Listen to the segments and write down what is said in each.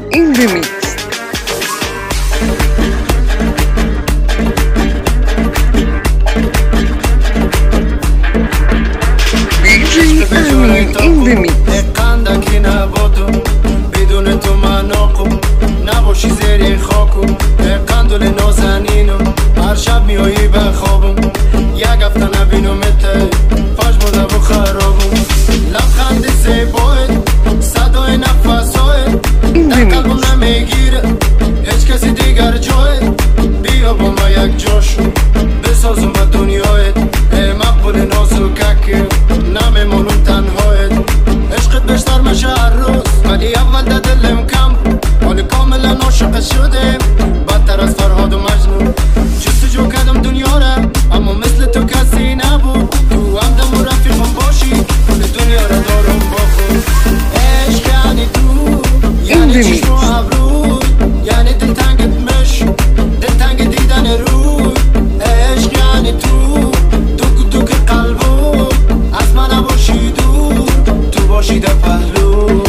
in the mix. DJ Amin in the mix. قندکی نبادو بدون تو من ناقو نباشی زیر خاکو قندل نازنینو هر شب میایی به خوابم یک هفته نبینمت پاش بوده و خرابم لبخند زیبایت صدای نفسایت در قلبم نمیگیره هیچ کسی دیگر جایت بیا با ما یک جاشو بسازم با دنیایت مقبول نازککی نمیمونم تنهایت عشقت بیشتر میشه هر روز ولی اول در دلم کم حال کاملا عاشق شدیم بدتر از فرهاد و مجنون جستجو کردم دنیا را اما مثل تو کسی نبود تو همدم و رفیقم باشی کل دنیا را دارم با خود عشق یعنی تو یعنی چشم و ابروی یعنی دلتنگت مش دلتنگ دیدن روی عشق یعنی تو دوک دوک قلبو از من نباشی دور تو باشی در پهلو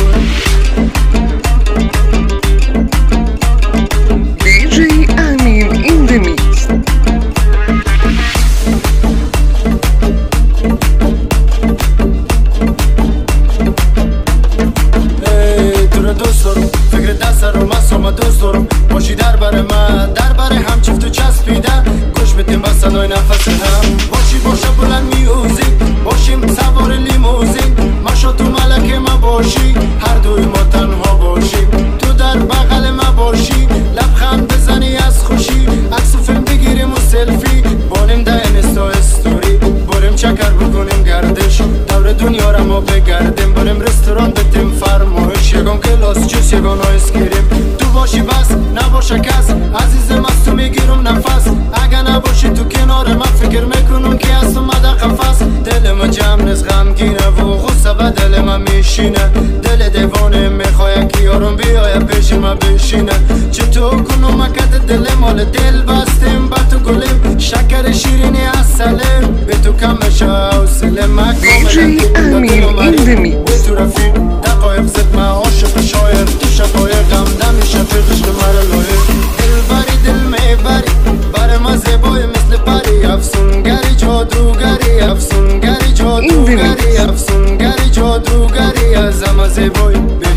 DJ Amin in the mix. تو رو دوست دارم فکر دست رو مستم دوست دارم باشی در بر من در بر هم چفت و چسبیدن گوش بدیم با صدای نفس هم باشی باشه بلند میوزیک باشیم سوار لیموزین ماشا تو ملک ما باشی هر دوی ما تنها باشیم تو در بغل ما باشی لبخند بزنی از خوشی عکس و فیلم بگیریم و سلفی بانیم در اینستا استوری بریم چکر بکنیم گردش دور دنیا را ما بگردیم بریم رستوران بتیم فرمایش یگان کلاس جوس یگان آیس کریم تو باشی بس نباشه کس عزیزم از تو میگیرم نفس اگه نباشی تو کنار من فکر میکنم که از تو مده قفص دل ما جمع نیست غمگینه و غصه به دل ما میشینه دل دیوانه میخواه که یارم بیایه پیش ما بشینه چطور کنم اکد دل مال دل بستیم با تو گلیم شکر شیرینی اصلیم به تو کم میشه حوصله DJ Amin in the mix. به تو رفیق دقایق زد من عاشق شایر تو شقایق غمدم شفیق عشق مرا لایر دل بری دل میبری بر ما زیبای مثل پری افسونگری جادوگری افسونگری جادوگری افسونگری جادوگری از ما زیبای